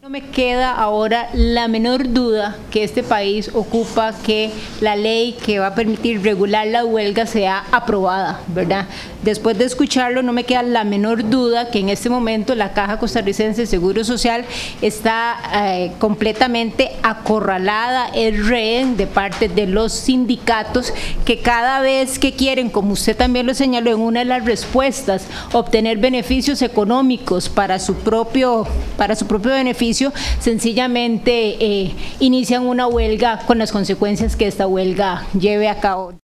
No me queda ahora la menor duda que este país ocupa que la ley que va a permitir regular la huelga sea aprobada, ¿verdad? Después de escucharlo, no me queda la menor duda que en este momento la Caja Costarricense de Seguro Social está completamente acorralada, es rehén de parte de los sindicatos que cada vez que quieren, como usted también lo señaló en una de las respuestas, obtener beneficios económicos para su propio beneficio, sencillamente inician una huelga con las consecuencias que esta huelga lleve a cabo.